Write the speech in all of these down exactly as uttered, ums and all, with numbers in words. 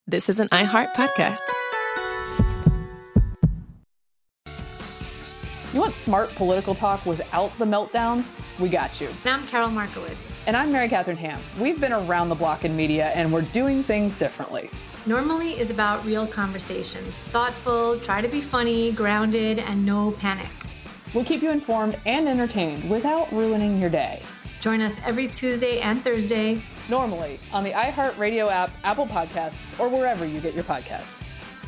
This is an iHeart podcast. You want smart political talk without the meltdowns? We got you. And I'm Carol Markowitz. And I'm Mary Catherine Ham. We've been around the block in media, and we're doing things differently. Normally is about real conversations. Thoughtful, try to be funny, grounded, and no panic. We'll keep you informed and entertained without ruining your day. Join us every Tuesday and Thursday. Normally on the iHeartRadio app, Apple Podcasts, or wherever you get your podcasts.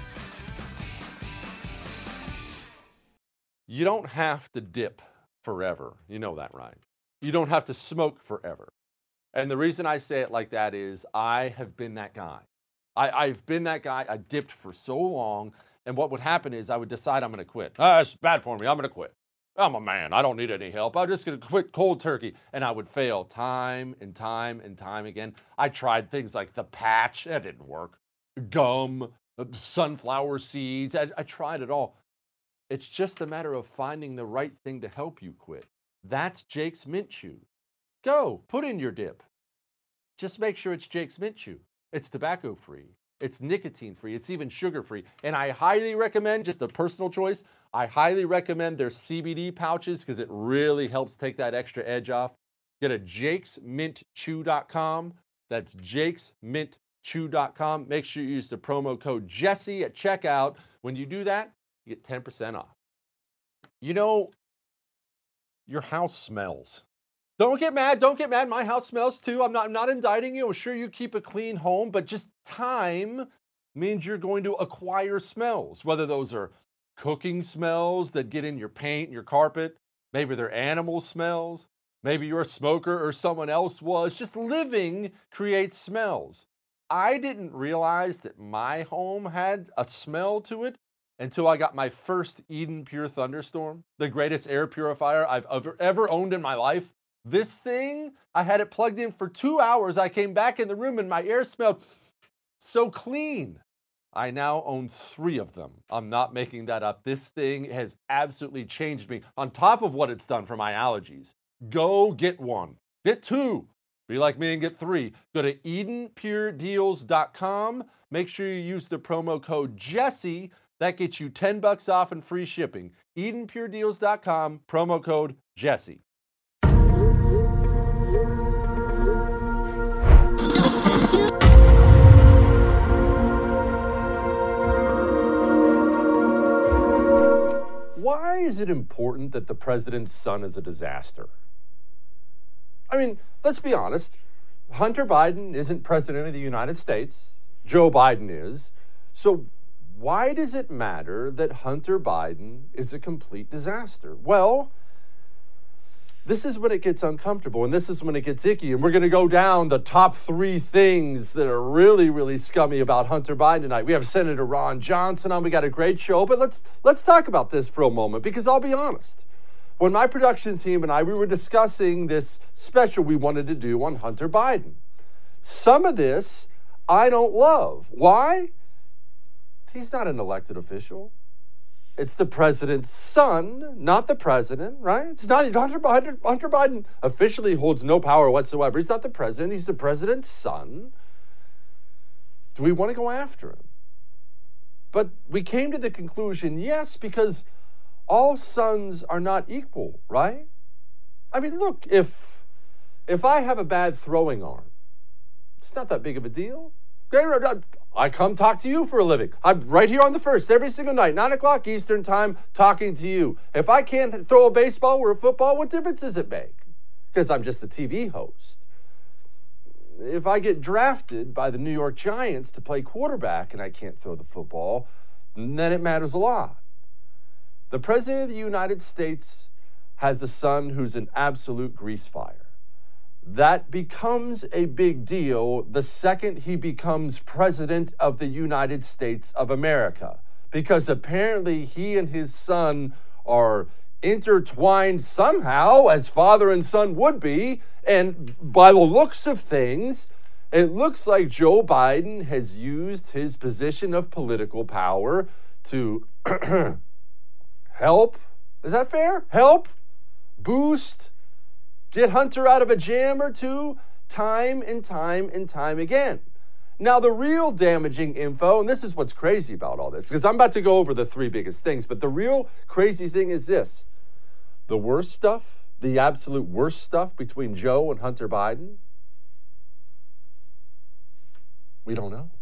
You don't have to dip forever. You know that, right? You don't have to smoke forever. And the reason I say it like that is I have been that guy. I, I've been that guy. I dipped for so long. And what would happen is I would decide I'm going to quit. Ah, it's bad for me. I'm going to quit. I'm a man. I don't need any help. I'm just going to quit cold turkey. And I would fail time and time and time again. I tried things like the patch. That didn't work. Gum, sunflower seeds. I, I tried it all. It's just a matter of finding the right thing to help you quit. That's Jake's Mint Chew. Go, put in your dip. Just make sure it's Jake's Mint Chew. It's tobacco-free. It's nicotine-free. It's even sugar-free. And I highly recommend, just a personal choice, I highly recommend their C B D pouches because it really helps take that extra edge off. Get a jakes mint chew dot com. That's jakes mint chew dot com. Make sure you use the promo code Jesse at checkout. When you do that, you get ten percent off. You know, your house smells. Don't get mad. Don't get mad. My house smells too. I'm not, I'm not indicting you. I'm sure you keep a clean home, but just time means you're going to acquire smells, whether those are cooking smells that get in your paint and your carpet. Maybe they're animal smells. Maybe you're a smoker or someone else was. Just living creates smells. I didn't realize that my home had a smell to it until I got my first Eden Pure Thunderstorm, the greatest air purifier I've ever, ever owned in my life. This thing, I had it plugged in for two hours. I came back in the room and my air smelled so clean. I now own three of them. I'm not making that up. This thing has absolutely changed me on top of what it's done for my allergies. Go get one. Get two. Be like me and get three. Go to eden pure deals dot com. Make sure you use the promo code Jesse. That gets you ten bucks off and free shipping. eden pure deals dot com, promo code Jesse. Why is it important that the president's son is a disaster? I mean, let's be honest. Hunter Biden isn't president of the United States. Joe Biden is. So why does it matter that Hunter Biden is a complete disaster? Well, this is when it gets uncomfortable, and this is when it gets icky, and we're going to go down the top three things that are really, really scummy about Hunter Biden tonight. We have Senator Ron Johnson on. We got a great show, but let's let's talk about this for a moment, because I'll be honest. When my production team and I, we were discussing this special we wanted to do on Hunter Biden. Some of this I don't love. Why? He's not an elected official. It's the president's son, not the president, right? It's not Hunter Biden. Hunter Biden officially holds no power whatsoever. He's not the president. He's the president's son. Do we want to go after him? But we came to the conclusion, yes, because all sons are not equal, right? I mean, look, if if I have a bad throwing arm, it's not that big of a deal. I come talk to you for a living. I'm right here on the First every single night, nine o'clock Eastern time, talking to you. If I can't throw a baseball or a football, what difference does it make? Because I'm just a T V host. If I get drafted by the New York Giants to play quarterback and I can't throw the football, then it matters a lot. The President of the United States has a son who's an absolute grease fire. That becomes a big deal the second he becomes President of the United States of America, because apparently he and his son are intertwined somehow, as father and son would be, and by the looks of things, it looks like Joe Biden has used his position of political power to help, is that fair? Help, boost, get Hunter out of a jam or two, time and time and time again. Now, the real damaging info, and this is what's crazy about all this, because I'm about to go over the three biggest things, but the real crazy thing is this. The worst stuff, the absolute worst stuff between Joe and Hunter Biden, we don't know.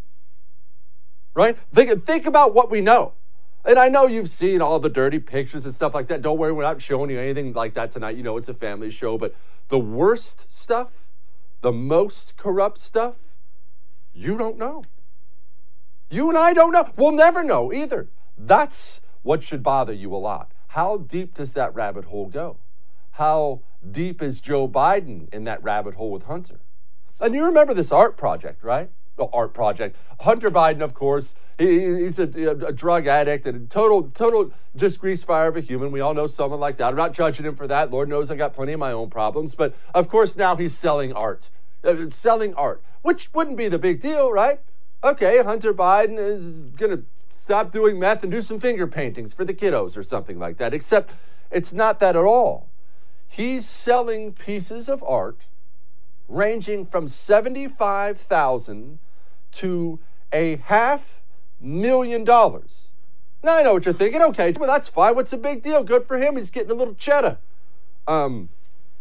Right? Think, think about what we know. And I know you've seen all the dirty pictures and stuff like that. Don't worry, we're not showing you anything like that tonight. You know it's a family show, but the worst stuff, the most corrupt stuff, you don't know. You and I don't know. We'll never know either. That's what should bother you a lot. How deep does that rabbit hole go? How deep is Joe Biden in that rabbit hole with Hunter? And you remember this art project, right? No, art project. Hunter Biden, of course, he, he's a, a drug addict and a total, total just grease fire of a human. We all know someone like that. I'm not judging him for that. Lord knows I got plenty of my own problems. But of course, now he's selling art. Uh, selling art, which wouldn't be the big deal, right? Okay, Hunter Biden is going to stop doing meth and do some finger paintings for the kiddos or something like that, except it's not that at all. He's selling pieces of art ranging from seventy-five thousand dollars to a half million dollars. Now, I know what you're thinking. Okay, well, that's fine. What's the big deal? Good for him. He's getting a little cheddar. Um,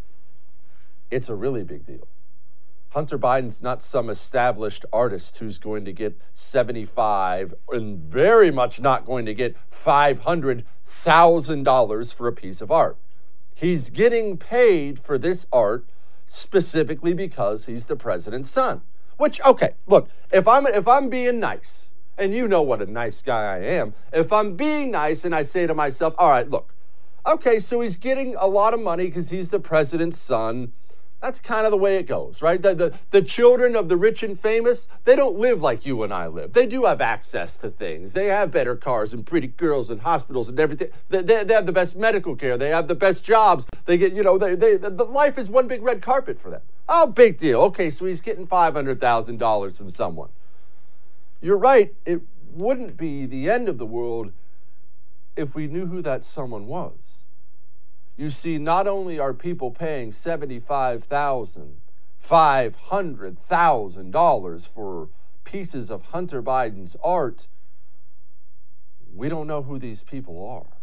it's a really big deal. Hunter Biden's not some established artist who's going to get seventy-five and very much not going to get five hundred thousand dollars for a piece of art. He's getting paid for this art specifically because he's the president's son. Which, okay, look, if I'm if I'm being nice, and you know what a nice guy I am, if I'm being nice and I say to myself, all right, look, okay, so he's getting a lot of money because he's the president's son. That's kind of the way it goes, right? The, the, the children of the rich and famous, they don't live like you and I live. They do have access to things. They have better cars and pretty girls and hospitals and everything. They, they, they have the best medical care. They have the best jobs. They get, you know, they, they, the life is one big red carpet for them. Oh, big deal. Okay, so he's getting five hundred thousand dollars from someone. You're right. It wouldn't be the end of the world if we knew who that someone was. You see, not only are people paying seventy-five thousand dollars, five hundred thousand dollars for pieces of Hunter Biden's art, we don't know who these people are.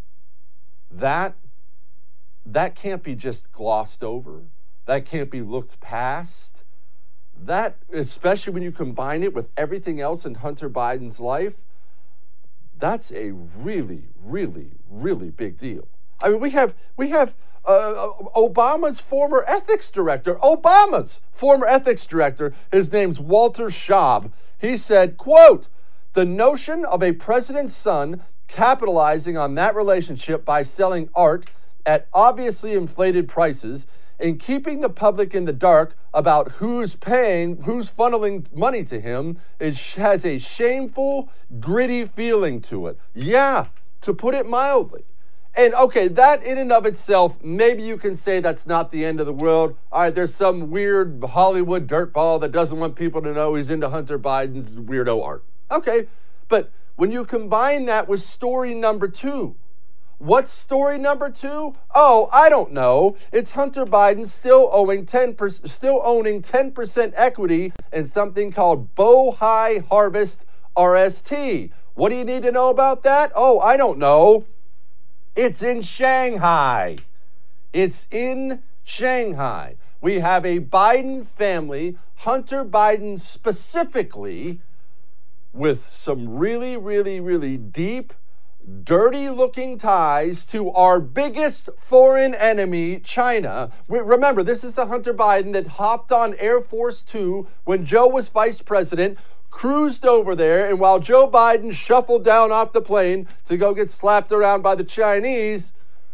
That, that can't be just glossed over. That can't be looked past. That, especially when you combine it with everything else in Hunter Biden's life, that's a really, really, really big deal. I mean, we have we have uh, Obama's former ethics director, Obama's former ethics director, his name's Walter Schaub. He said, quote, the notion of a president's son capitalizing on that relationship by selling art at obviously inflated prices and keeping the public in the dark about who's paying, who's funneling money to him, is, has a shameful, gritty feeling to it. Yeah, to put it mildly. And okay, that in and of itself, maybe you can say that's not the end of the world. All right, there's some weird Hollywood dirtball that doesn't want people to know he's into Hunter Biden's weirdo art. Okay, but when you combine that with story number two, what's story number two? Oh, I don't know. It's Hunter Biden still owing ten percent, still owning ten percent equity in something called Bohai Harvest R S T. What do you need to know about that? Oh, I don't know. It's in Shanghai. It's in Shanghai. We have a Biden family, Hunter Biden specifically, with some really, really, really deep, dirty-looking ties to our biggest foreign enemy, China. We, remember, this is the Hunter Biden that hopped on Air Force Two when Joe was vice president, cruised over there, and while Joe Biden shuffled down off the plane to go get slapped around by the Chinese,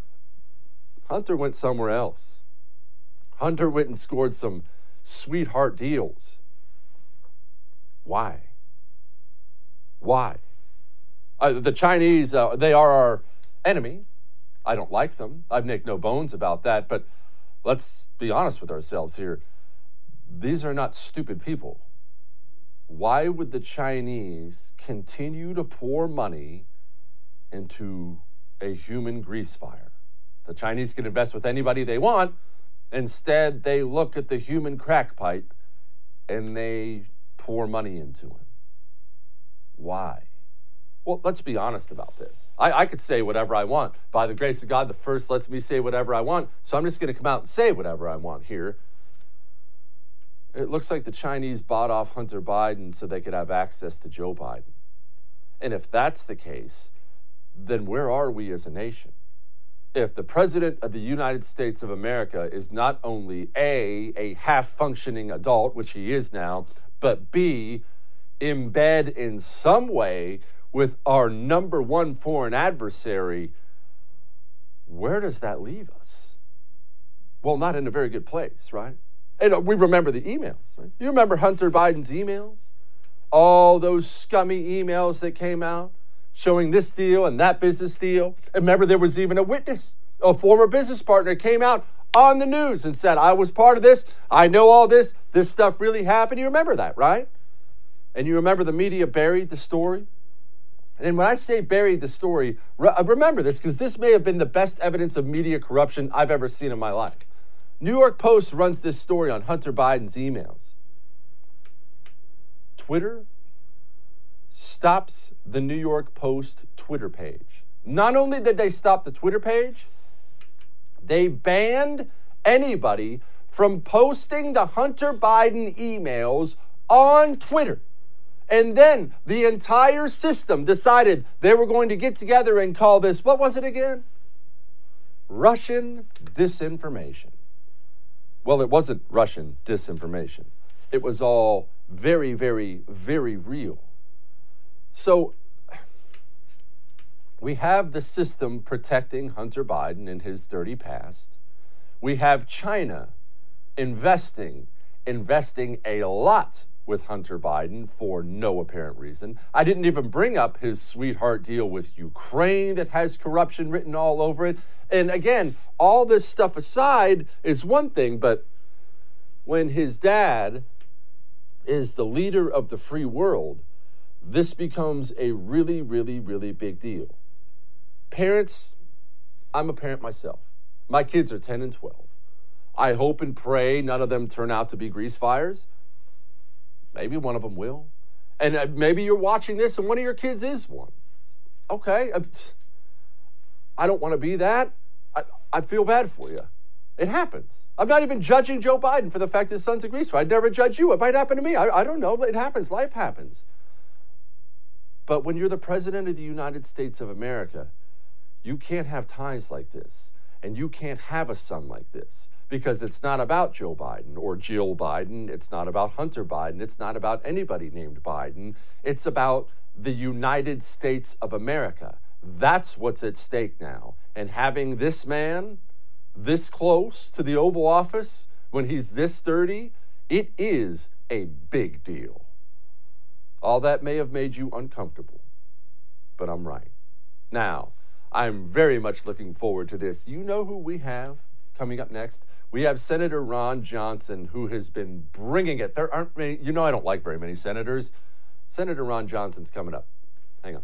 Hunter went somewhere else. Hunter went and scored some sweetheart deals. Why? Why? Uh, the Chinese, uh, they are our enemy. I don't like them. I make no bones about that, but let's be honest with ourselves here. These are not stupid people. Why would the Chinese continue to pour money into a human grease fire? The Chinese can invest with anybody they want. Instead, they look at the human crack pipe and they pour money into him. Why? Well, let's be honest about this. I, I could say whatever I want. By the grace of God, the first lets me say whatever I want. So I'm just going to come out and say whatever I want here. It looks like the Chinese bought off Hunter Biden so they could have access to Joe Biden. And if that's the case, then where are we as a nation? If the President of the United States of America is not only A, a half-functioning adult, which he is now, but B, in bed in some way with our number one foreign adversary, where does that leave us? Well, not in a very good place, right? And we remember the emails, right? You remember Hunter Biden's emails? All those scummy emails that came out showing this deal and that business deal. And remember, there was even a witness, a former business partner came out on the news and said, I was part of this. I know all this. This stuff really happened. You remember that, right? And you remember the media buried the story? And when I say buried the story, remember this, because this may have been the best evidence of media corruption I've ever seen in my life. New York Post runs this story on Hunter Biden's emails. Twitter stops the New York Post Twitter page. Not only did they stop the Twitter page, they banned anybody from posting the Hunter Biden emails on Twitter. And then the entire system decided they were going to get together and call this, what was it again? Russian disinformation. Well, it wasn't Russian disinformation. It was all very, very, very real. So we have the system protecting Hunter Biden in his dirty past. We have China investing, investing a lot with Hunter Biden for no apparent reason. I didn't even bring up his sweetheart deal with Ukraine that has corruption written all over it. And again, all this stuff aside is one thing, but when his dad is the leader of the free world, this becomes a really, really, really big deal. Parents, I'm a parent myself. My kids are ten and twelve. I hope and pray none of them turn out to be grease fires. Maybe one of them will. And maybe you're watching this and one of your kids is one. Okay, I don't want to be that. I, I feel bad for you. It happens. I'm not even judging Joe Biden for the fact his son's a grease fire. I'd never judge you. It might happen to me. I, I don't know. It happens. Life happens. But when you're the President of the United States of America, you can't have ties like this. And you can't have a son like this. Because it's not about Joe Biden or Jill Biden. It's not about Hunter Biden. It's not about anybody named Biden. It's about the United States of America. That's what's at stake now. And having this man this close to the Oval Office when he's this dirty, it is a big deal. All that may have made you uncomfortable, but I'm right. Now, I'm very much looking forward to this. You know who we have coming up next? We have Senator Ron Johnson, who has been bringing it. There aren't many, you know I don't like very many senators. Senator Ron Johnson's coming up. Hang on.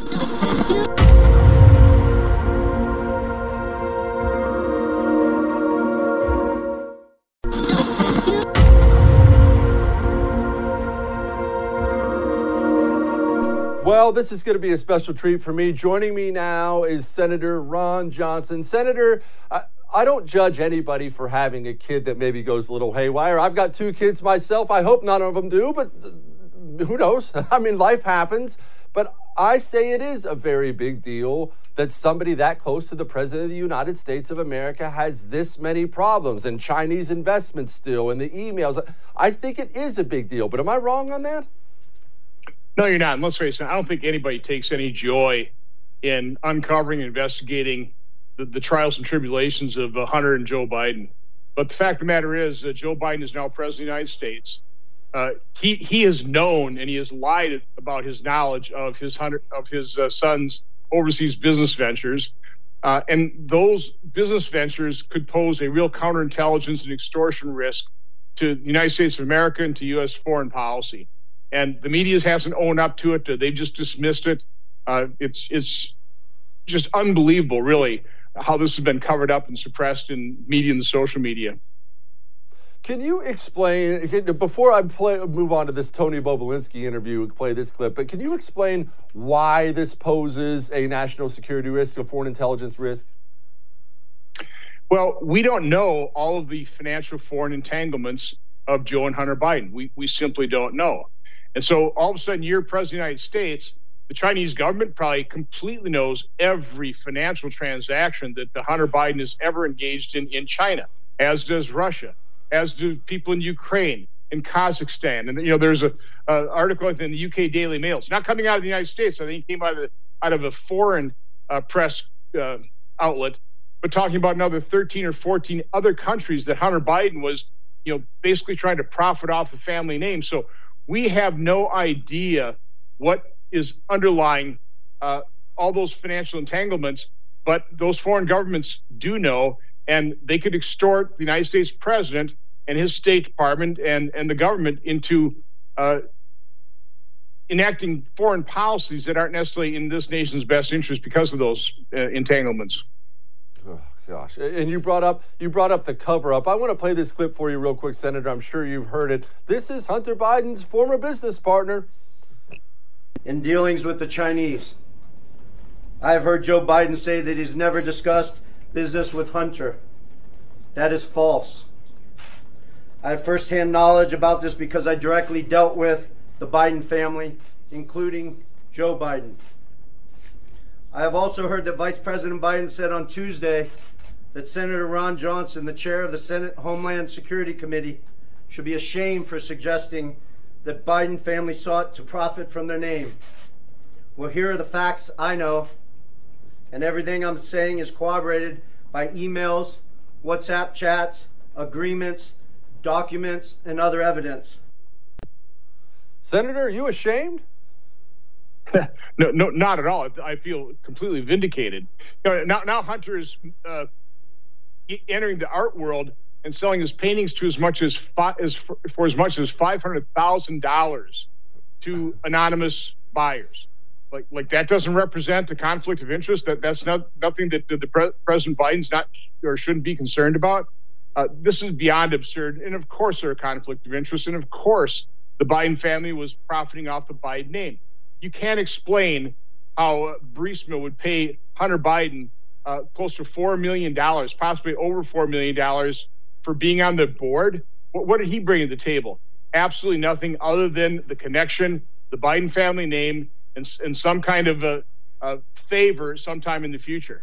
Well, this is going to be a special treat for me. Joining me now is Senator Ron Johnson. Senator, I, I don't judge anybody for having a kid that maybe goes a little haywire. I've got two kids myself. I hope none of them do, but who knows? I mean, life happens. But I say it is a very big deal that somebody that close to the President of the United States of America has this many problems and Chinese investments still and the emails. I think it is a big deal, but am I wrong on that? No, you're not. And let's face it, I don't think anybody takes any joy in uncovering and investigating the, the trials and tribulations of uh, Hunter and Joe Biden. But the fact of the matter is, uh, Joe Biden is now president of the United States. Uh, he he has known and he has lied about his knowledge of his Hunter, of his uh, son's overseas business ventures, uh, and those business ventures could pose a real counterintelligence and extortion risk to the United States of America and to U S foreign policy. And the media hasn't owned up to it. They've just dismissed it. Uh, it's it's just unbelievable, really, how this has been covered up and suppressed in media and the social media. Can you explain, before I play, move on to this Tony Bobulinski interview, play this clip, but can you explain why this poses a national security risk, a foreign intelligence risk? Well, we don't know all of the financial foreign entanglements of Joe and Hunter Biden. We, we simply don't know. And so all of a sudden, you're president of the United States, the Chinese government probably completely knows every financial transaction that the Hunter Biden has ever engaged in in China, as does Russia, as do people in Ukraine, in Kazakhstan. And, you know, there's a, a article in the U K Daily Mail. It's not coming out of the United States. I think it came out of, the, out of a foreign uh, press uh, outlet, but talking about another thirteen or fourteen other countries that Hunter Biden was, you know, basically trying to profit off the family name. So we have no idea what is underlying uh, all those financial entanglements, but those foreign governments do know, and they could extort the United States president and his State Department and, and the government into uh, enacting foreign policies that aren't necessarily in this nation's best interest because of those uh, entanglements. Oh, gosh. And you brought up you brought up the cover-up. I want to play this clip for you real quick, Senator. I'm sure you've heard it. This is Hunter Biden's former business partner. In dealings with the Chinese, I have heard Joe Biden say that he's never discussed business with Hunter. That is false. I have firsthand knowledge about this because I directly dealt with the Biden family, including Joe Biden. I have also heard that Vice President Biden said on Tuesday that Senator Ron Johnson, the chair of the Senate Homeland Security Committee, should be ashamed for suggesting that Biden family sought to profit from their name. Well, here are the facts I know, and everything I'm saying is corroborated by emails, WhatsApp chats, agreements, documents, and other evidence. Senator, are you ashamed? no, no, not at all. I feel completely vindicated. You know, now, now Hunter is uh, entering the art world and selling his paintings to as much as, fi- as for, for as much as five hundred thousand dollars to anonymous buyers. Like, like that doesn't represent a conflict of interest. That that's not nothing that the, the pre- President Biden's not or shouldn't be concerned about. Uh, this is beyond absurd. And of course, there are conflict of interest. And of course, the Biden family was profiting off the Biden name. You can't explain how uh, Burisma would pay Hunter Biden uh, close to four million dollars, possibly over four million dollars for being on the board. What, what did he bring to the table? Absolutely nothing other than the connection, the Biden family name, and, and some kind of a, a favor sometime in the future.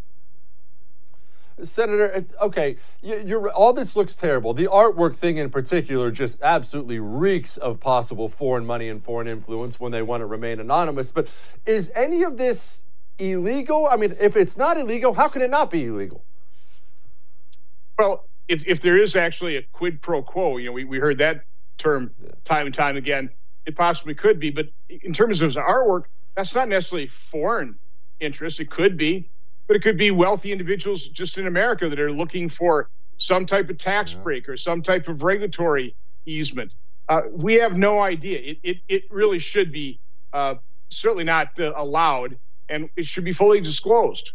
Senator, okay, you're, all this looks terrible. The artwork thing in particular just absolutely reeks of possible foreign money and foreign influence when they want to remain anonymous. But is any of this illegal? I mean, if it's not illegal, how can it not be illegal? Well, if, if there is actually a quid pro quo, you know, we, we heard that term time and time again, it possibly could be. But in terms of his artwork, that's not necessarily foreign interest. It could be. But it could be wealthy individuals just in America that are looking for some type of tax break or some type of regulatory easement. Uh, we have no idea. It it, it really should be uh, certainly not uh, allowed, and it should be fully disclosed.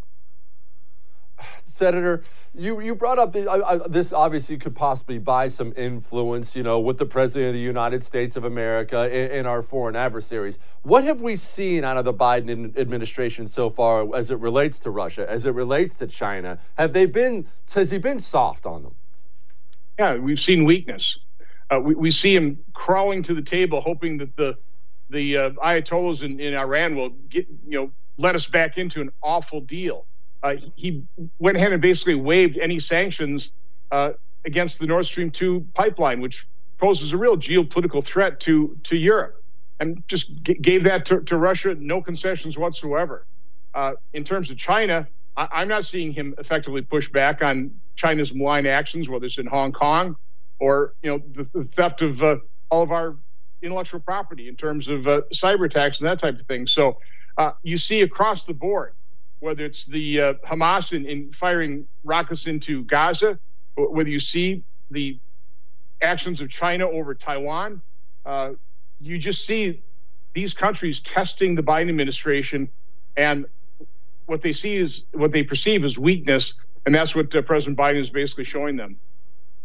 Senator, you, you brought up the, uh, this obviously could possibly buy some influence, you know, with the President of the United States of America and, and our foreign adversaries. What have we seen out of the Biden administration so far as it relates to Russia, as it relates to China? Have they been, has he been soft on them? Yeah, we've seen weakness. Uh, we, we see him crawling to the table, hoping that the the uh, Ayatollahs in, in Iran will get, you know, let us back into an awful deal. Uh, he went ahead and basically waived any sanctions uh, against the Nord Stream two pipeline, which poses a real geopolitical threat to, to Europe, and just g- gave that to, to Russia, no concessions whatsoever. Uh, in terms of China, I- I'm not seeing him effectively push back on China's malign actions, whether it's in Hong Kong or, you know, the, the theft of uh, all of our intellectual property in terms of uh, cyber attacks and that type of thing. So uh, you see across the board, whether it's the uh, Hamas in, in firing rockets into Gaza, whether you see the actions of China over Taiwan, uh, you just see these countries testing the Biden administration, and what they see is what they perceive as weakness, and that's what uh, President Biden is basically showing them.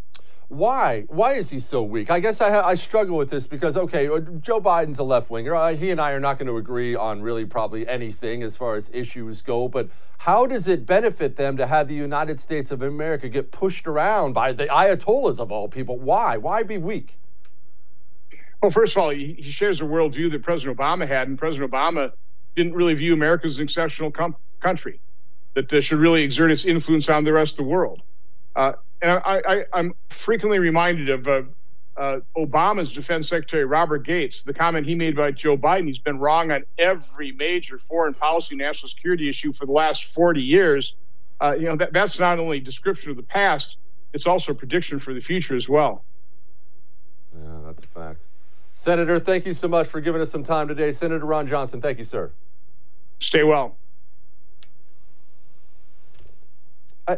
Why? Why is he so weak? I guess I, ha- I struggle with this because, okay, Joe Biden's a left-winger. Uh, he and I are not going to agree on really probably anything as far as issues go, but how does it benefit them to have the United States of America get pushed around by the Ayatollahs of all people? Why? Why be weak? Well, first of all, he, he shares a worldview that President Obama had, and President Obama didn't really view America as an exceptional com- country that uh, should really exert its influence on the rest of the world. Uh, and I, I, I'm frequently reminded of uh, uh, Obama's Defense Secretary, Robert Gates, the comment he made about Joe Biden. He's been wrong on every major foreign policy, national security issue for the last forty years. Uh, you know, that, that's not only a description of the past, it's also a prediction for the future as well. Yeah, that's a fact. Senator, thank you so much for giving us some time today. Senator Ron Johnson, thank you, sir. Stay well. I,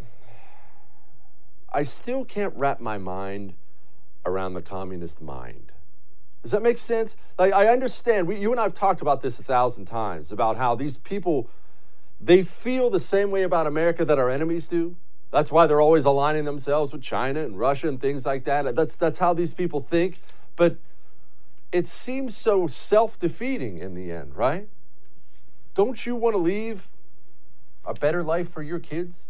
I still can't wrap my mind around the communist mind. Does that make sense? Like, I understand, we, you and I have talked about this a thousand times, about how these people, they feel the same way about America that our enemies do. That's why they're always aligning themselves with China and Russia and things like that. That's, that's how these people think. But it seems so self-defeating in the end, right? Don't you want to leave a better life for your kids,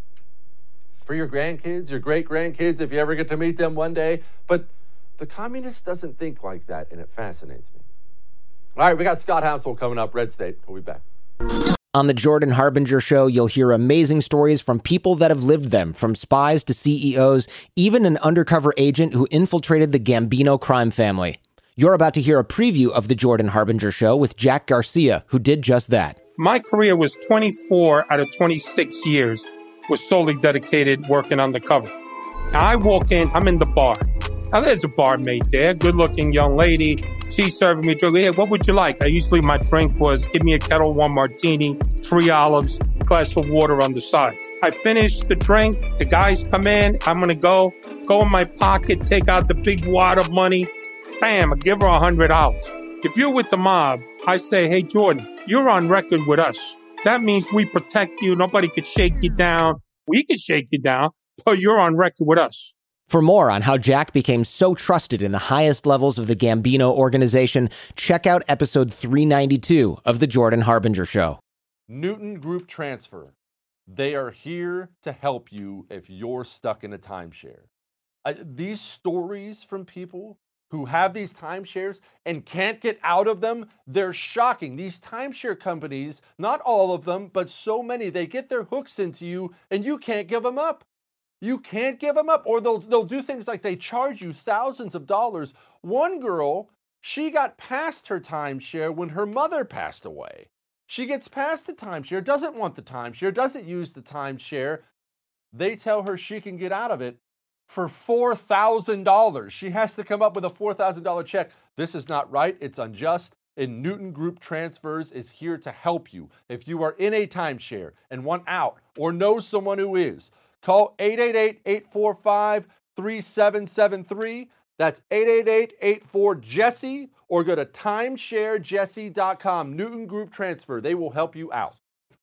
for your grandkids, your great-grandkids, if you ever get to meet them one day? But the communist doesn't think like that, and it fascinates me. All right, we got Scott Hounsell coming up, Red State. We'll be back. On the Jordan Harbinger Show, you'll hear amazing stories from people that have lived them, from spies to C E Os, even an undercover agent who infiltrated the Gambino crime family. You're about to hear a preview of the Jordan Harbinger Show with Jack Garcia, who did just that. My career was twenty-four out of twenty-six years was solely dedicated working undercover. Now I walk in, I'm in the bar. Now there's a barmaid there, good-looking young lady. She's serving me a drink. Hey, what would you like? I usually, my drink was give me a Kettle One martini, three olives, glass of water on the side. I finish the drink. The guys come in. I'm going to go, go in my pocket, take out the big wad of money. Bam, I give her a hundred dollars. If you're with the mob, I say, hey, Jordan, you're on record with us. That means we protect you. Nobody could shake you down. We could shake you down, but you're on record with us. For more on how Jack became so trusted in the highest levels of the Gambino organization, check out episode three ninety-two of The Jordan Harbinger Show. Newton Group Transfer. They are here to help you if you're stuck in a timeshare. Uh, these stories from people who have these timeshares and can't get out of them, they're shocking. These timeshare companies, not all of them, but so many, they get their hooks into you and you can't give them up. You can't give them up, or they'll they'll do things like they charge you thousands of dollars. One girl, she got past her timeshare when her mother passed away. She gets past the timeshare, doesn't want the timeshare, doesn't use the timeshare. They tell her she can get out of it for four thousand dollars. She has to come up with a four thousand dollars check. This is not right. It's unjust. And Newton Group Transfers is here to help you. If you are in a timeshare and want out or know someone who is, call eight eight eight, eight four five, three seven seven three. That's eight eight eight, eight four, Jesse, or go to timeshare jesse dot com. Newton Group Transfer. They will help you out.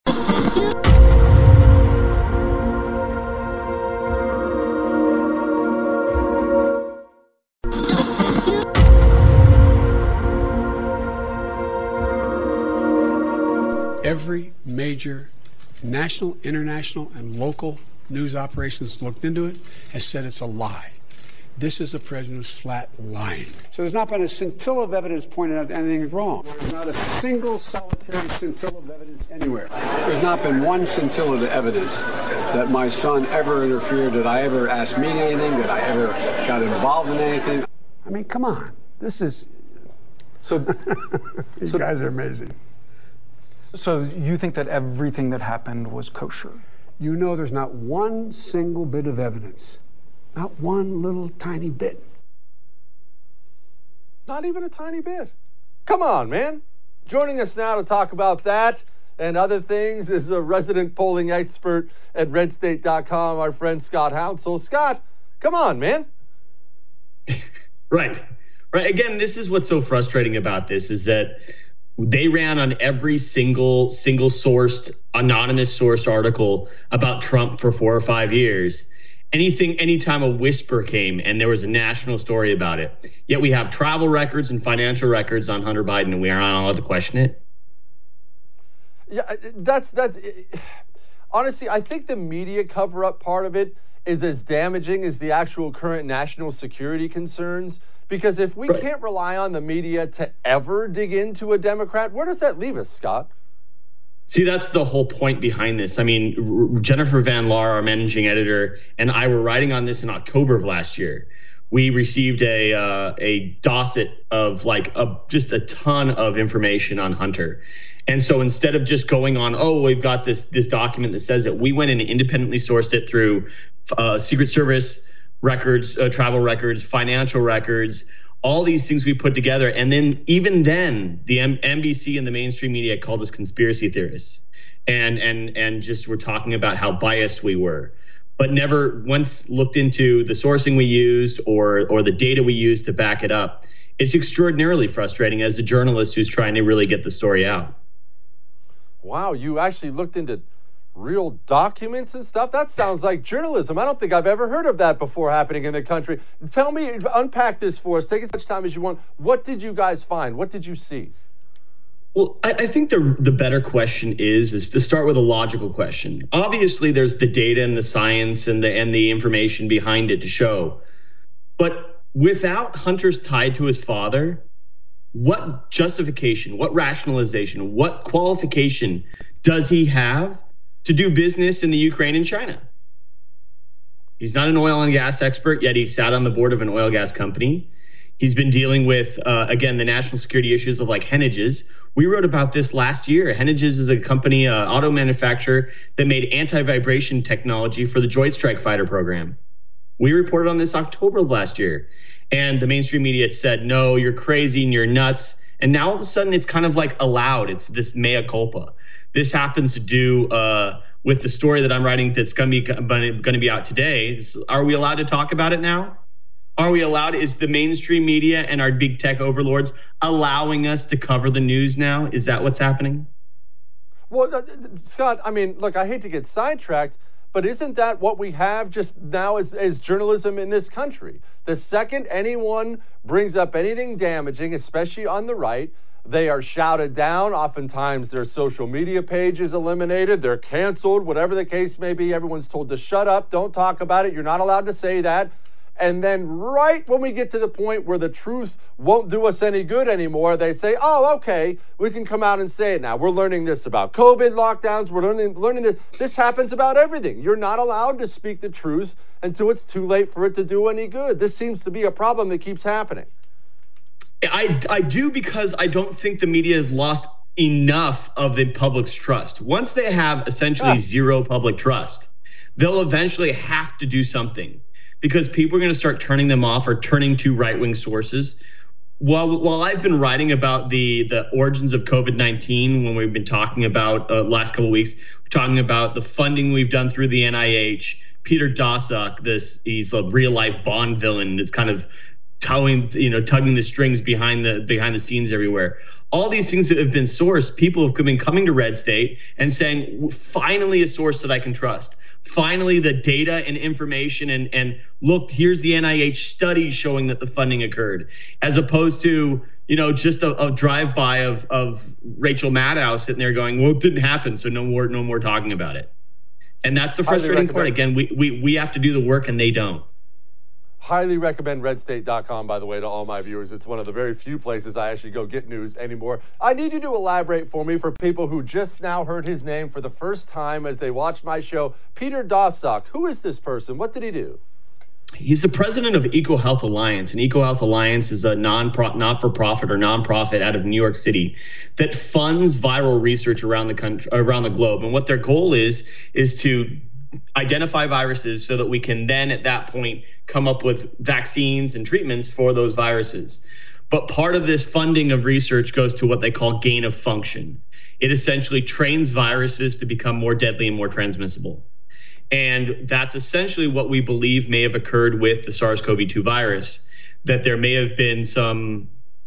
Every major national, international, and local news operations looked into it, has said it's a lie. This is the president who's flat lying. So there's not been a scintilla of evidence pointing out that anything is wrong. There's not a single solitary scintilla of evidence anywhere. There's not been one scintilla of evidence that my son ever interfered, that I ever asked me anything, that I ever got involved in anything. I mean, come on. This is... So These so, guys are amazing. So you think that everything that happened was kosher? You know there's not one single bit of evidence. Not one little tiny bit. Not even a tiny bit. Come on, man. Joining us now to talk about that and other things is a resident polling expert at red state dot com, our friend Scott Hounsell. Scott, come on, man. Right. Right. Again, this is what's so frustrating about this is that they ran on every single, single sourced, anonymous sourced article about Trump for four or five years. anything, anytime a whisper came and there was a national story about it. Yet we have travel records and financial records on Hunter Biden, and we are not allowed to question it. Yeah, that's that's honestly, I think the media cover-up part of it is as damaging as the actual current national security concerns. Because if we right. can't rely on the media to ever dig into a Democrat, where does that leave us, Scott? See, that's the whole point behind this. I mean, Jennifer Van Laar, our managing editor, and I were writing on this in October of last year. We received a uh, a dossier of like a, just a ton of information on Hunter. And so instead of just going on, oh, we've got this this document that says it, we went in and independently sourced it through uh, Secret Service records, uh, travel records, financial records, all these things we put together. And then even then, the M- N B C and the mainstream media called us conspiracy theorists and and and just were talking about how biased we were, but never once looked into the sourcing we used or or the data we used to back it up. It's extraordinarily frustrating as a journalist who's trying to really get the story out. Wow, you actually looked into real documents and stuff? That sounds like journalism. I don't think I've ever heard of that before happening in the country. Tell me, unpack this for us. Take as much time as you want. What did you guys find? What did you see? Well, I, I think the the better question is is to start with a logical question. Obviously, there's the data and the science and the and the information behind it to show. But without Hunter's tied to his father, what justification, what rationalization, what qualification does he have to do business in the Ukraine and China? He's not an oil and gas expert, yet he sat on the board of an oil gas company. He's been dealing with, uh, again, the national security issues of like Henniges. We wrote about this last year. Henniges is a company, uh, auto manufacturer that made anti-vibration technology for the Joint Strike Fighter program. We reported on this October of last year. And the mainstream media had said, no, you're crazy and you're nuts. And now all of a sudden it's kind of like allowed. It's this mea culpa. This happens to do uh, with the story that I'm writing that's going to be going to be out today. Are we allowed to talk about it now? Are we allowed? Is the mainstream media and our big tech overlords allowing us to cover the news now? Is that what's happening? Well, uh, Scott, I mean, look, I hate to get sidetracked, but isn't that what we have just now as, as journalism in this country? The second anyone brings up anything damaging, especially on the right, they are shouted down. Oftentimes their social media page is eliminated. They're canceled, whatever the case may be. Everyone's told to shut up, don't talk about it. You're not allowed to say that. And then right when we get to the point where the truth won't do us any good anymore, they say, oh, okay, we can come out and say it now. We're learning this about COVID lockdowns. We're learning, learning that this happens about everything. You're not allowed to speak the truth until it's too late for it to do any good. This seems to be a problem that keeps happening. I, I do because I don't think the media has lost enough of the public's trust. Once they have essentially ah. zero public trust, they'll eventually have to do something. Because people are going to start turning them off or turning to right-wing sources. While while I've been writing about the the origins of COVID nineteen, when we've been talking about uh, last couple of weeks, we're talking about the funding we've done through the N I H. Peter Daszak, this he's a real-life Bond villain that's kind of towing, you know, tugging the strings behind the behind the scenes everywhere. All these things that have been sourced, people have been coming to Red State and saying, finally a source that I can trust. Finally, the data and information and, and look, here's the N I H study showing that the funding occurred, as opposed to, you know, just a, a drive-by of, of Rachel Maddow sitting there going, well, it didn't happen, so no more, no more talking about it. And that's the frustrating part. Again, we, we, we have to do the work and they don't. Highly recommend red state dot com, by the way, to all my viewers. It's one of the very few places I actually go get news anymore. I need you to elaborate for me for people who just now heard his name for the first time as they watched my show. Peter Daszak, who is this person? What did he do? He's the president of EcoHealth Alliance, and EcoHealth Alliance is a non not-for-profit or nonprofit out of New York City that funds viral research around the country, around the globe. And what their goal is, is to identify viruses so that we can then at that point come up with vaccines and treatments for those viruses. But part of this funding of research goes to what they call gain of function. It essentially trains viruses to become more deadly and more transmissible. And that's essentially what we believe may have occurred with the SARS CoV two virus, that there may have been some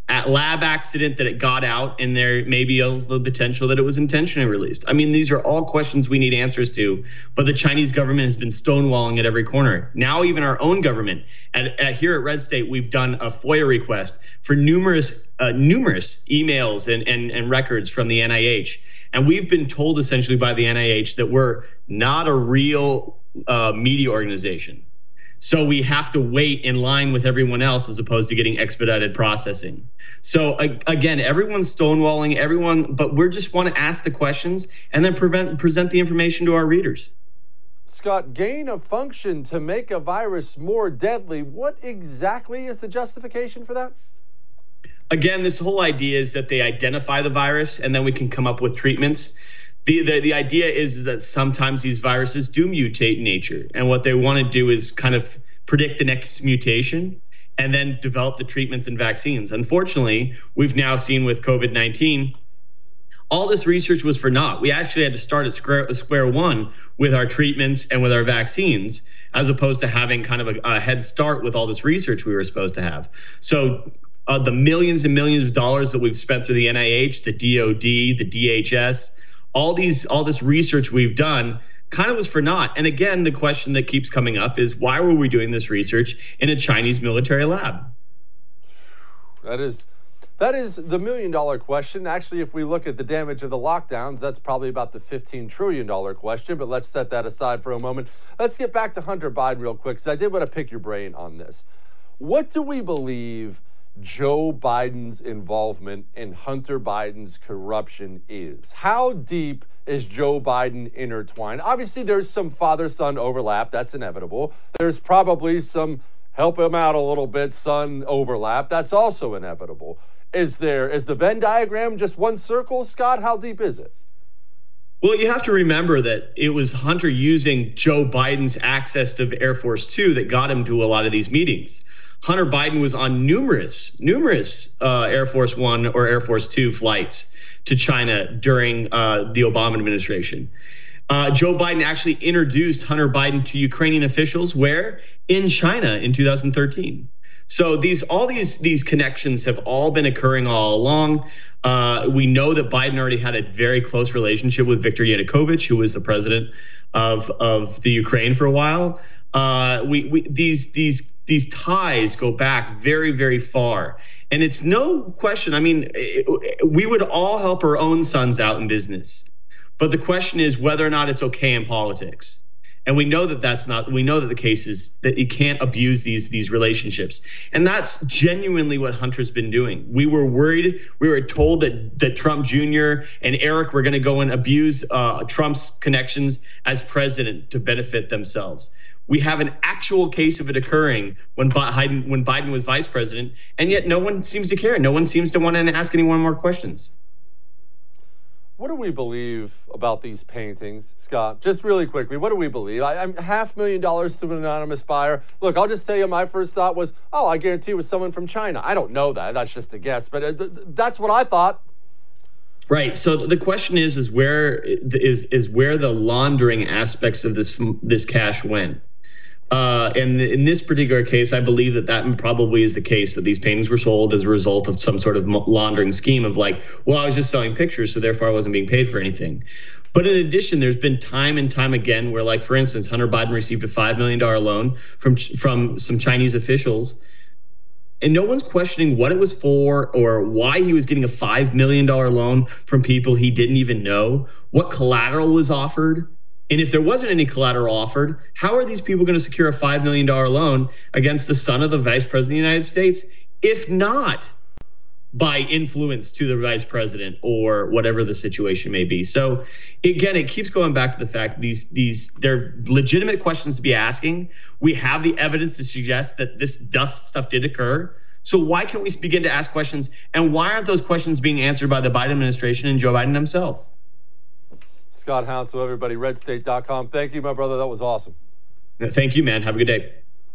at lab accident that it got out, and there maybe is the potential that it was intentionally released. I mean, these are all questions we need answers to, but the Chinese government has been stonewalling at every corner. Now even our own government, at, at here at Red State, we've done a FOIA request for numerous uh, numerous emails and, and, and records from the N I H. And we've been told essentially by the N I H that we're not a real uh, media organization. So we have to wait in line with everyone else as opposed to getting expedited processing. So again, everyone's stonewalling, everyone, but we just want to ask the questions and then prevent, present the information to our readers. Scott, gain of function to make a virus more deadly. What exactly is the justification for that? Again, this whole idea is that they identify the virus and then we can come up with treatments. The, the, the idea is that sometimes these viruses do mutate in nature. And what they want to do is kind of predict the next mutation and then develop the treatments and vaccines. Unfortunately, we've now seen with COVID nineteen, all this research was for naught. We actually had to start at square, square one with our treatments and with our vaccines, as opposed to having kind of a, a head start with all this research we were supposed to have. So uh, the millions and millions of dollars that we've spent through the N I H, the D O D, the D H S, all these, all this research we've done kind of was for naught. And again, the question that keeps coming up is, why were we doing this research in a Chinese military lab? That is, that is the million dollar question. Actually, if we look at the damage of the lockdowns, that's probably about the fifteen trillion dollar question, but let's set that aside for a moment. Let's get back to Hunter Biden real quick, because I did want to pick your brain on this. What do we believe Joe Biden's involvement in Hunter Biden's corruption is? How deep is Joe Biden intertwined? Obviously, there's some father-son overlap. That's inevitable. There's probably some help him out a little bit son overlap. That's also inevitable. Is there, is the Venn diagram just one circle, Scott? How deep is it? Well, you have to remember that it was Hunter using Joe Biden's access to Air Force Two that got him to a lot of these meetings. Hunter Biden was on numerous, numerous uh, Air Force One or Air Force Two flights to China during uh, the Obama administration. Uh, Joe Biden actually introduced Hunter Biden to Ukrainian officials where? In China in two thousand thirteen. So these, all these, these connections have all been occurring all along. Uh, we know that Biden already had a very close relationship with Viktor Yanukovych, who was the president of, of the Ukraine for a while. Uh, we, we these these these ties go back very, very far. And it's no question. I mean, it, we would all help our own sons out in business. But the question is whether or not it's okay in politics. And we know that that's not, we know that the case is that you can't abuse these, these relationships. And that's genuinely what Hunter's been doing. We were worried, we were told that, that Trump Junior and Eric were going to go and abuse uh, Trump's connections as president to benefit themselves. We have an actual case of it occurring when Biden, when Biden was vice president, and yet no one seems to care. No one seems to want to ask anyone more questions. What do we believe about these paintings, Scott? Just really quickly, what do we believe? I, I'm half million dollars to an anonymous buyer. Look, I'll just tell you, my first thought was, oh, I guarantee it was someone from China. I don't know that. That's just a guess, but uh, th- that's what I thought. Right. So the question is, is where is is where the laundering aspects of this this cash went. Uh, and in this particular case, I believe that that probably is the case, that these paintings were sold as a result of some sort of laundering scheme of like, well, I was just selling pictures, so therefore I wasn't being paid for anything. But in addition, there's been time and time again where, like, for instance, Hunter Biden received a five million dollars loan from from some Chinese officials, and no one's questioning what it was for or why he was getting a five million dollars loan from people he didn't even know, what collateral was offered. And if there wasn't any collateral offered, how are these people going to secure a five million dollars loan against the son of the vice president of the United States, if not by influence to the vice president or whatever the situation may be? So again, it keeps going back to the fact these these they're legitimate questions to be asking. We have the evidence to suggest that this dust stuff did occur. So why can't we begin to ask questions? And why aren't those questions being answered by the Biden administration and Joe Biden himself? Scott Hounsell, everybody, red state dot com. Thank you, my brother. That was awesome. Thank you, man. Have a good day.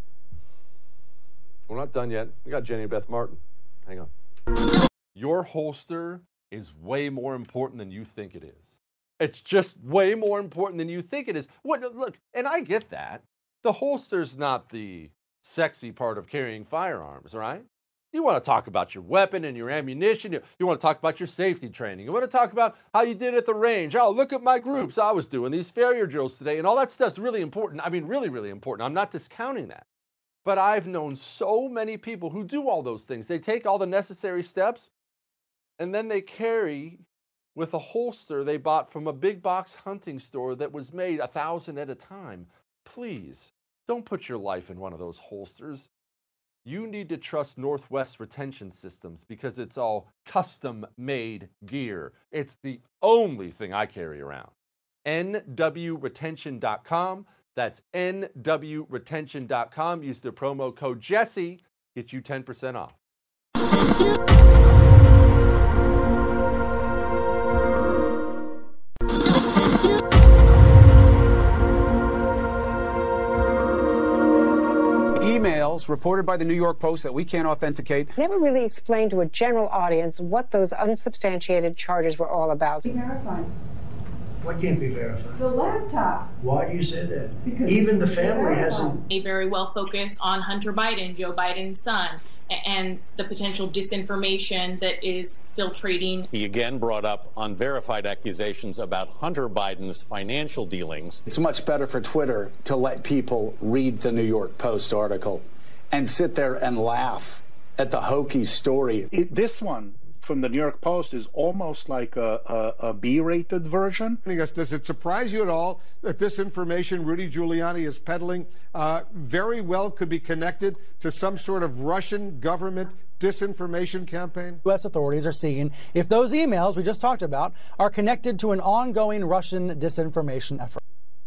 We're not done yet. We got Jenny Beth Martin. Hang on. Your holster is way more important than you think it is. It's just way more important than you think it is. What? Look, and I get that. The holster's not the sexy part of carrying firearms, right? You want to talk about your weapon and your ammunition. You, you want to talk about your safety training. You want to talk about how you did at the range. Oh, look at my groups. I was doing these failure drills today. And all that stuff's really important. I mean, really, really important. I'm not discounting that. But I've known so many people who do all those things. They take all the necessary steps, and then they carry with a holster they bought from a big box hunting store that was made a thousand at a time. Please, don't put your life in one of those holsters. You need to trust Northwest Retention Systems because it's all custom-made gear. It's the only thing I carry around. N W retention dot com. That's N W retention dot com. Use the promo code Jesse. Get you ten percent off. Emails reported by the New York Post that we can't authenticate. Never really explained to a general audience what those unsubstantiated charges were all about. Verified. What can't be verified? The laptop. Why do you say that? Because even the family hasn't. They very well focus on Hunter Biden, Joe Biden's son, and the potential disinformation that is filtrating. He again brought up unverified accusations about Hunter Biden's financial dealings. It's much better for Twitter to let people read the New York Post article and sit there and laugh at the hokey story. It, this one from the New York Post is almost like a, a, a B-rated version. Does it surprise you at all that this information Rudy Giuliani is peddling uh, very well could be connected to some sort of Russian government disinformation campaign? U S authorities are seeing if those emails we just talked about are connected to an ongoing Russian disinformation effort.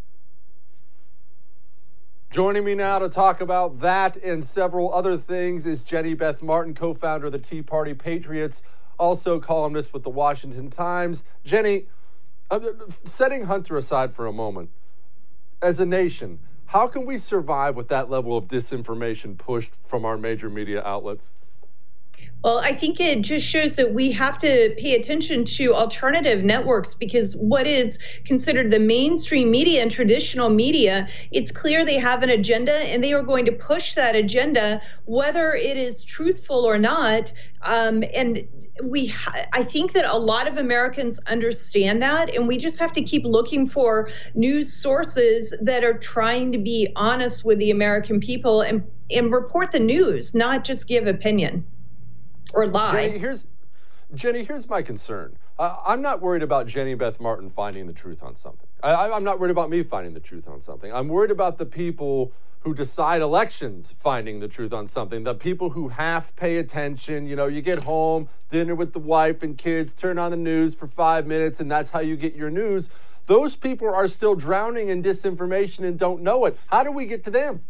Joining me now to talk about that and several other things is Jenny Beth Martin, co-founder of the Tea Party Patriots, also columnist with the Washington Times. Jenny, uh, setting Hunter aside for a moment, as a nation, how can we survive with that level of disinformation pushed from our major media outlets? Well, I think it just shows that we have to pay attention to alternative networks, because what is considered the mainstream media and traditional media, it's clear they have an agenda and they are going to push that agenda, whether it is truthful or not. Um, and we, ha- I think that a lot of Americans understand that, and we just have to keep looking for news sources that are trying to be honest with the American people and, and report the news, not just give opinion. Or lie. Jenny, here's, Jenny, here's my concern. Uh, I'm not worried about Jenny Beth Martin finding the truth on something. I, I'm not worried about me finding the truth on something. I'm worried about the people who decide elections finding the truth on something, the people who half pay attention. You know, you get home, dinner with the wife and kids, turn on the news for five minutes, and that's how you get your news. Those people are still drowning in disinformation and don't know it. How do we get to them?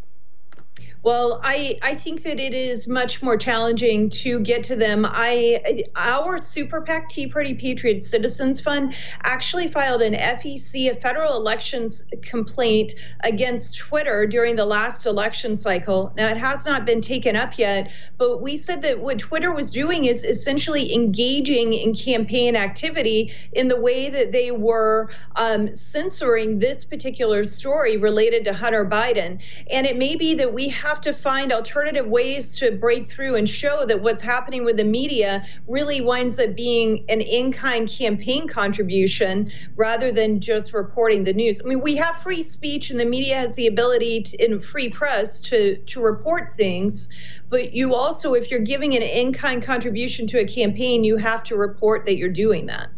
Well, I, I think that it is much more challenging to get to them. I our Super PAC Tea Party Patriot Citizens Fund actually filed an F E C, a federal elections complaint against Twitter during the last election cycle. Now, it has not been taken up yet, but we said that what Twitter was doing is essentially engaging in campaign activity in the way that they were um, censoring this particular story related to Hunter Biden. And it may be that we have have to find alternative ways to break through and show that what's happening with the media really winds up being an in-kind campaign contribution rather than just reporting the news. I mean, we have free speech and the media has the ability to, in free press to, to report things, but you also, if you're giving an in-kind contribution to a campaign, you have to report that you're doing that.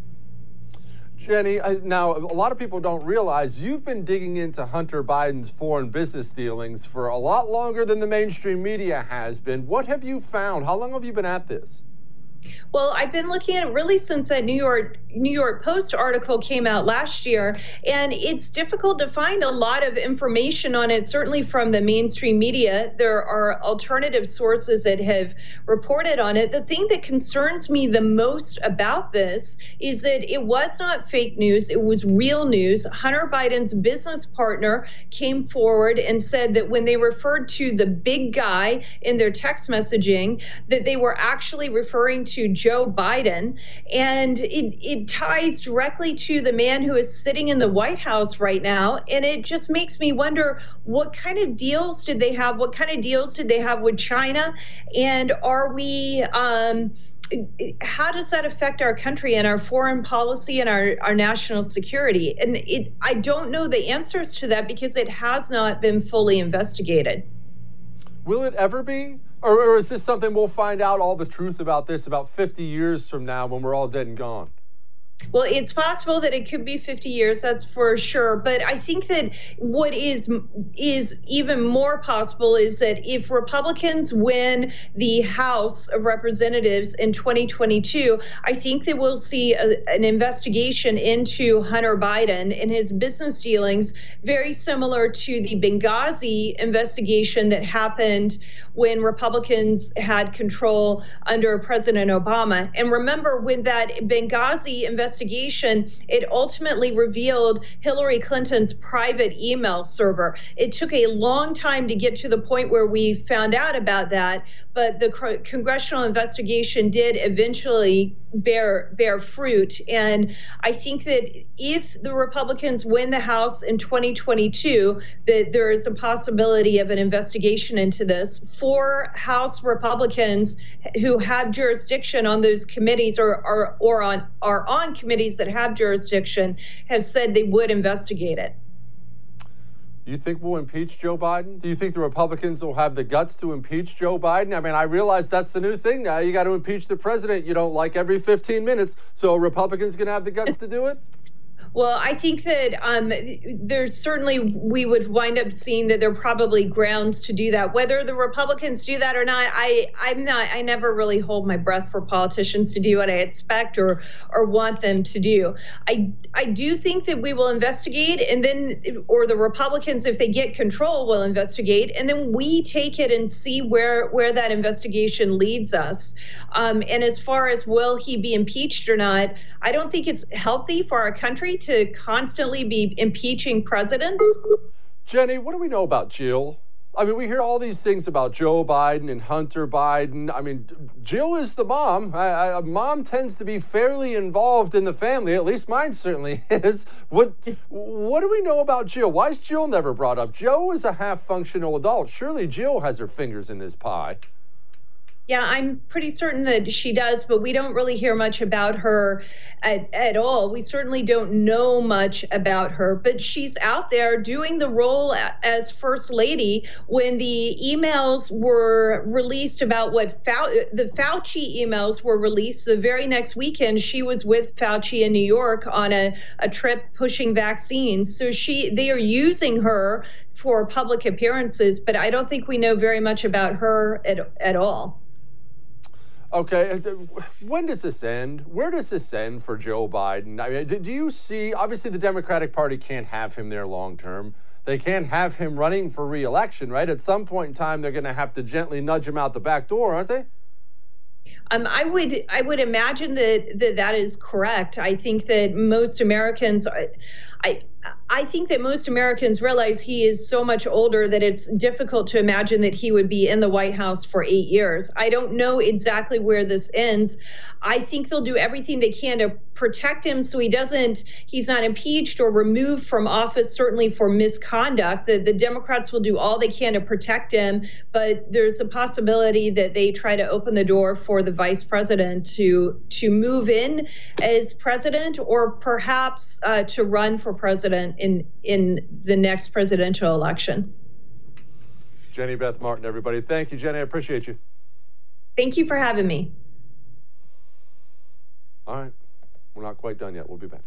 Jenny, I, now, a lot of people don't realize you've been digging into Hunter Biden's foreign business dealings for a lot longer than the mainstream media has been. What have you found? How long have you been at this? Well, I've been looking at it really since that New York New York Post article came out last year, and it's difficult to find a lot of information on it, certainly from the mainstream media. There are alternative sources that have reported on it. The thing that concerns me the most about this is that it was not fake news. It was real news. Hunter Biden's business partner came forward and said that when they referred to the big guy in their text messaging, that they were actually referring to to Joe Biden, and it, it ties directly to the man who is sitting in the White House right now. And it just makes me wonder, what kind of deals did they have? What kind of deals did they have with China? And are we, um, how does that affect our country and our foreign policy and our, our national security? And it, I don't know the answers to that because it has not been fully investigated. Will it ever be? Or, or is this something we'll find out all the truth about this about fifty years from now when we're all dead and gone? Well, it's possible that it could be fifty years, that's for sure. But I think that what is is even more possible is that if Republicans win the House of Representatives in twenty twenty-two, I think that we'll see a, an investigation into Hunter Biden and his business dealings, very similar to the Benghazi investigation that happened when Republicans had control under President Obama. And remember, when that Benghazi investigation investigation, it ultimately revealed Hillary Clinton's private email server. It took a long time to get to the point where we found out about that, but the congressional investigation did eventually bear bear fruit. And I think that if the Republicans win the House in twenty twenty-two, that there is a possibility of an investigation into this. Four House Republicans who have jurisdiction on those committees or, or, or on are on committees that have jurisdiction have said they would investigate it. You think we'll impeach Joe Biden? Do you think the Republicans will have the guts to impeach Joe Biden? I mean, I realize that's the new thing now. You got to impeach the president you don't like every fifteen minutes. So Republicans going to have the guts to do it? Well, I think that um, there's certainly, we would wind up seeing that there are probably grounds to do that. Whether the Republicans do that or not, I, I'm not, I never really hold my breath for politicians to do what I expect or or want them to do. I, I do think that we will investigate, and then, or the Republicans, if they get control, will investigate, and then we take it and see where, where that investigation leads us. Um, and as far as will he be impeached or not, I don't think it's healthy for our country to constantly be impeaching presidents. Jenny, what do we know about Jill? I mean, we hear all these things about Joe Biden and Hunter Biden. I mean, Jill is the mom. I, I, mom tends to be fairly involved in the family. At least mine certainly is. What What do we know about Jill? Why is Jill never brought up? Joe is a half-functional adult. Surely Jill has her fingers in this pie. Yeah, I'm pretty certain that she does, but we don't really hear much about her at, at all. We certainly don't know much about her, but she's out there doing the role as First Lady. When the emails were released about what Fau- the Fauci emails were released, the very next weekend, she was with Fauci in New York on a, a trip pushing vaccines. So she, they are using her for public appearances, but I don't think we know very much about her at, at all. Okay, when does this end? Where does this end for Joe Biden? I mean, do you see, obviously the Democratic Party can't have him there long term. They can't have him running for re-election, right? At some point in time, they're going to have to gently nudge him out the back door, aren't they? Um, I would I would imagine that, that that is correct. I think that most Americans, I, I I think that most Americans realize he is so much older that it's difficult to imagine that he would be in the White House for eight years. I don't know exactly where this ends. I think they'll do everything they can to protect him so he doesn't, he's not impeached or removed from office, certainly for misconduct. The, the Democrats will do all they can to protect him, but there's a possibility that they try to open the door for the vice president to, to move in as president, or perhaps uh, to run for president in, in the next presidential election. Jenny Beth Martin, everybody. Thank you, Jenny. I appreciate you. Thank you for having me. All right. We're not quite done yet. We'll be back.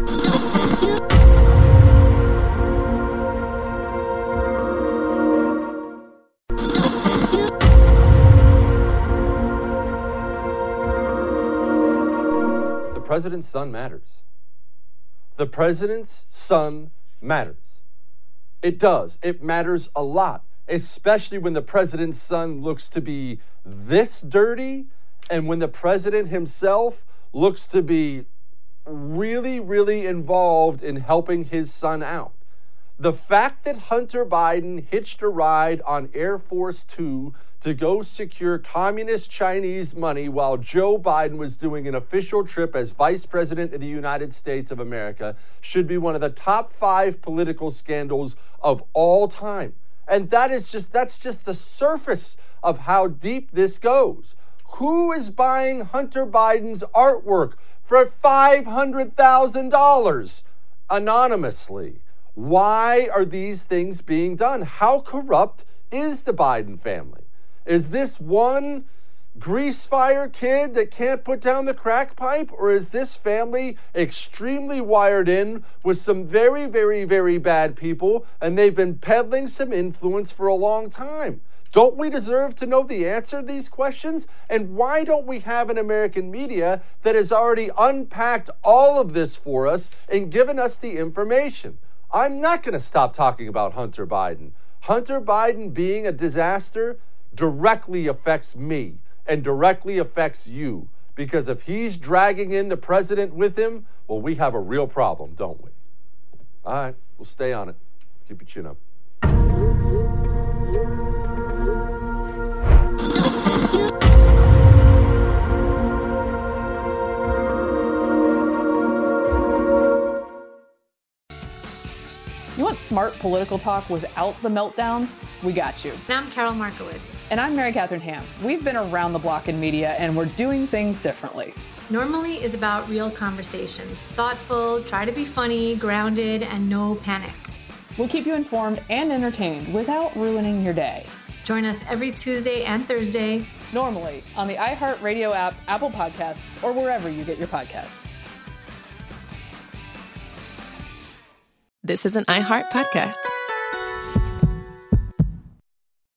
The president's son matters. The president's son matters. It does. It matters a lot, especially when the president's son looks to be this dirty and when the president himself looks to be really, really involved in helping his son out. The fact that Hunter Biden hitched a ride on Air Force Two to go secure communist Chinese money while Joe Biden was doing an official trip as Vice President of the United States of America should be one of the top five political scandals of all time. And that is just, that's just the surface of how deep this goes. Who is buying Hunter Biden's artwork for five hundred thousand dollars anonymously? Why are these things being done? How corrupt is the Biden family? Is this one grease fire kid that can't put down the crack pipe? Or is this family extremely wired in with some very, very, very bad people, and they've been peddling some influence for a long time? Don't we deserve to know the answer to these questions? And why don't we have an American media that has already unpacked all of this for us and given us the information? I'm not going to stop talking about Hunter Biden. Hunter Biden being a disaster directly affects me and directly affects you, because if he's dragging in the president with him, well, we have a real problem, don't we? All right, we'll stay on it. Keep your chin up. You want smart political talk without the meltdowns? We got you. And I'm Carol Markowitz. And I'm Mary Catherine Ham. We've been around the block in media, and we're doing things differently. Normally is about real conversations. Thoughtful, try to be funny, grounded, and no panic. We'll keep you informed and entertained without ruining your day. Join us every Tuesday and Thursday. Normally on the iHeartRadio app, Apple Podcasts, or wherever you get your podcasts. This is an iHeart podcast.